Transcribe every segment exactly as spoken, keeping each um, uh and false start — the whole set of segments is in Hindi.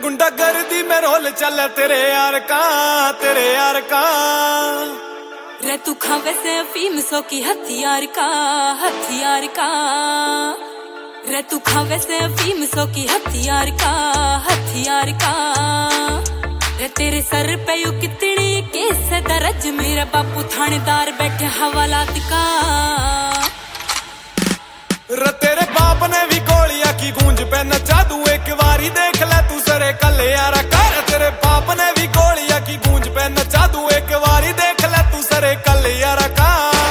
गुंडा गर्दी में रोल चल तेरे यार का, तेरे यार का। रे तू खावे से अफीम सो की हथियार का, हथियार का। रे तू खावे से अफीम सो की हथियार का, हथियार का। रे तेरे सर पे यू कितनी केस दर्ज, मेरा बापू थानेदार बैठे हवालात का। रे तेरे बाप ने भी गोलियां की गूंज पे नचा दूं एक बारी देख ले तू सरे कल यारा का। तेरे बाप ने भी गोलियां की गूंज पे नचा दूं एक बारी देख ले तू सरे कल यारा का।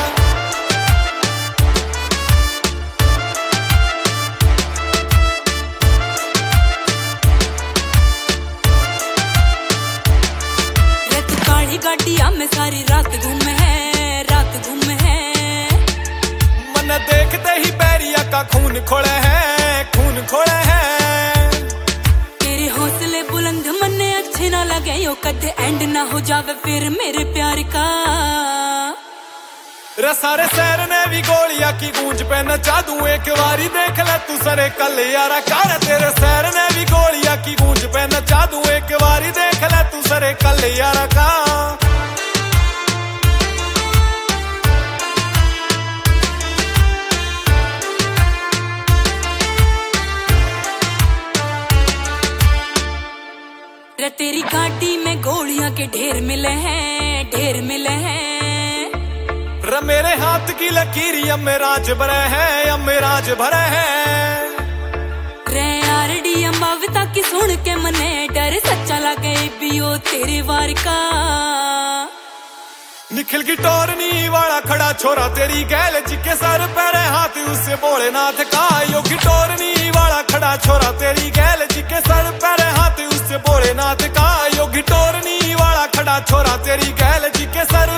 रे तू काली गाड़िया में सारी रात घूमे है, रात घूमे है। मन देखते ही बैरिया का खून खोले है, खून खोले है। तेरे हौसले बुलंद मन्ने अच्छे ना लगे यो कदे एंड ना हो जावे फिर मेरे प्यार का। रे सारे शहर ने भी गोलियां की गूंज पे नचा दूं एक बारी देख ले तू सरे कल यारा का। तेरे शहर ने भी गोलियां की गूंज पे नचा दूं एक बारी देख ले तू सरे कल यारा का। रे तेरी गाड़ी में गोलियां के ढेर मिले हैं, ढेर मिले हैं। रे मेरे हाथ की लकीर अम्मे राज भरे है, अम्मे राज भरे है। रे आरडी अम्बाविता की सुन के मने डर सच्चा लगे बियो तेरे वार का। निखिल की टोरनी वाला खड़ा छोरा तेरी गैल जिके सर पैरे हाथ उससे भोलेनाथ का। योगी टोरनी वाला खड़ा छोरा तेरी गैल जिके सर पैरे हाथ उससे भोलेनाथ का। योगी टोरनी वाला खड़ा छोरा तेरी गैल जिके सर